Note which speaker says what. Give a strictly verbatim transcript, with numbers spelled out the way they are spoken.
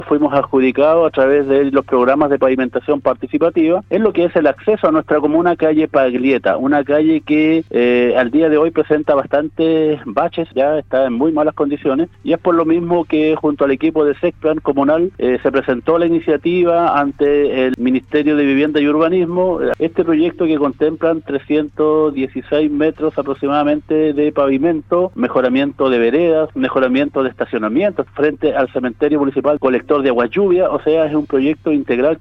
Speaker 1: Fuimos adjudicados a través de los programas de pavimentación participativa en lo que es el acceso a nuestra comuna calle Paglieta, una calle que eh, al día de hoy presenta bastantes baches, ya está en muy malas condiciones, y es por lo mismo que junto al equipo de SECPLAN comunal eh, se presentó la iniciativa ante el Ministerio de Vivienda y Urbanismo, este proyecto que contemplan trescientos dieciséis metros aproximadamente de pavimento, mejoramiento de veredas, mejoramiento de estacionamientos frente al cementerio municipal colector de agua lluvia, o sea, es un proyecto integral